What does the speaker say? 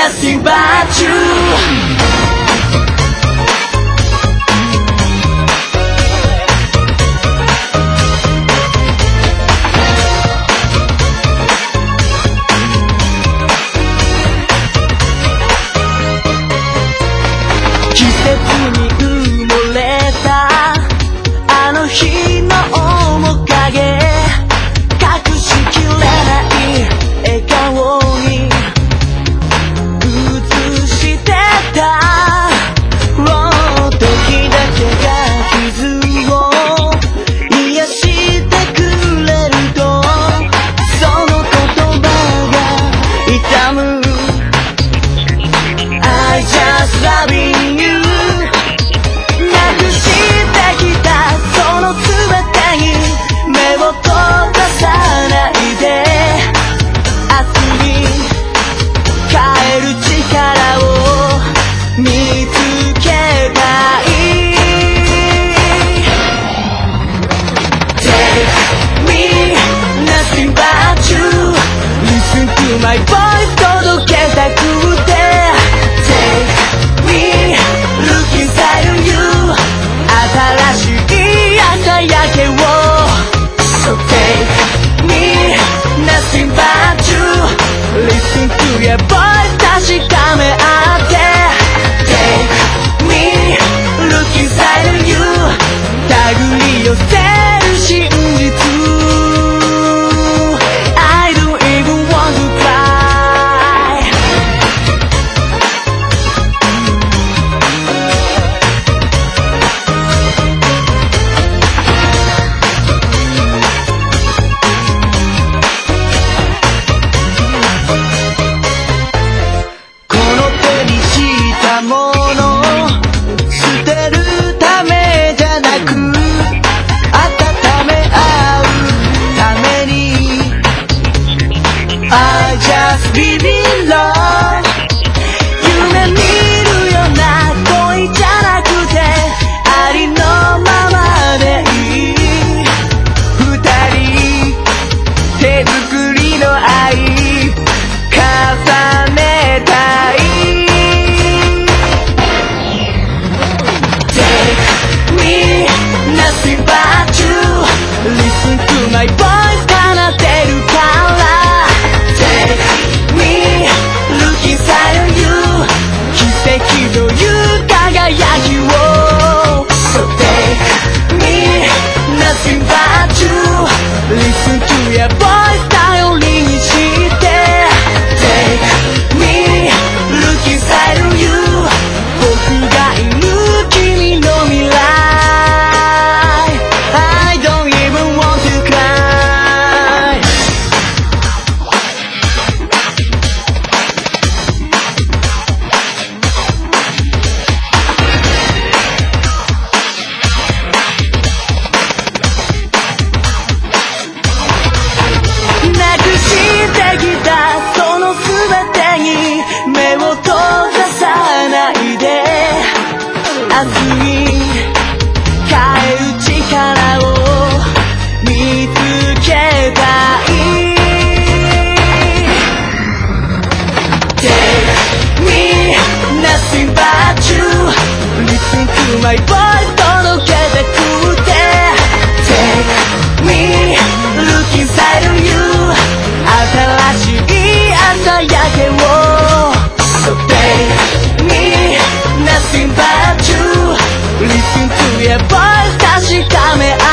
nothing but you。季節に埋もれたあの日の面影、隠しきれない笑顔に映してた。時だけが傷を癒してくれると、その言葉が痛む。 I just loving you。 なくしてきたその全てに目を閉ざさないで、明日に変える力を見つけたい。 Take me nothing but you。 Listen to my voice 届けたくて、 Take me look inside you。 新しい朝焼けを So take me nothing but you。 Listen to your voice 確かめ合って、 Take me look inside you。 手繰り寄せる真実 I don't even want to cry。 この手にしたもの捨てるためじゃなく、温め合うために I just live in love。 夢見るような恋じゃなくて、ありのままでいい。二人手作りの愛重ねたい。 Take me nothing but you。 Listen to my voice 奏でるから、 Take me look inside you。 奇跡という輝きを So take me nothing but you。 Listen to your voice 頼りにして、 Take me look inside you。 僕がいる君の未来 I don't even want to cry。 なくしてきたその全てに目を閉ざさないで、明日に変える力を見つけたい。 Take me nothing but you。 Listen to my voice 届けたくて、 Take me look inside you。 新しい朝焼けを So take me nothing but you。 Listen to your voice 確かめ合